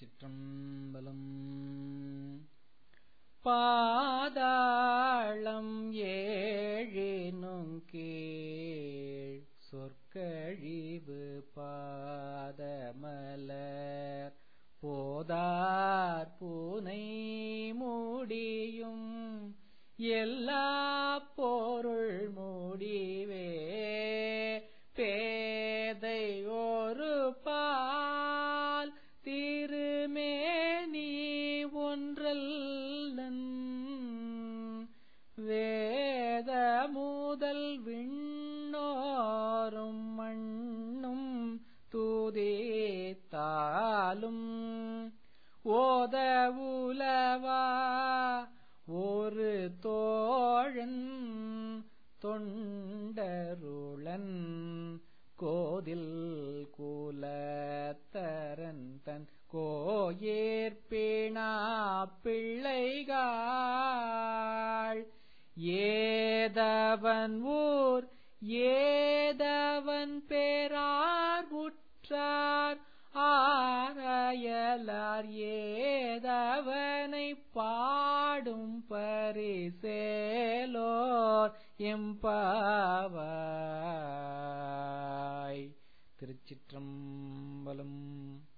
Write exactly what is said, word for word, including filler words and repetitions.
திருச்சிற்றம்பலம். பாதாளம் ஏழினும் கீழ் சொற்கழிவு பாதமலர் போதார் பூனை மூடியும் எல்லா பொருள் மூடிவே பேதை ஒரு பால் திருமேனி ஒன்றல்லன் வேத முதல் விண்ணோரும் மண்ணும் தூதித்தாலும் ஓத உலவா ஒரு தோழன் தொண்டருளன் கோதில் குலத்தரன் தன் கோயிற்பேணா பிள்ளைகாள் ஏதவன் ஊர் ஏதவன் பேரார் உற்றார் ஆரையலார் ஏதவனை பாடும் பரிசேலோர் எம்பாவாய். திருச்சிற்றம்பலம்.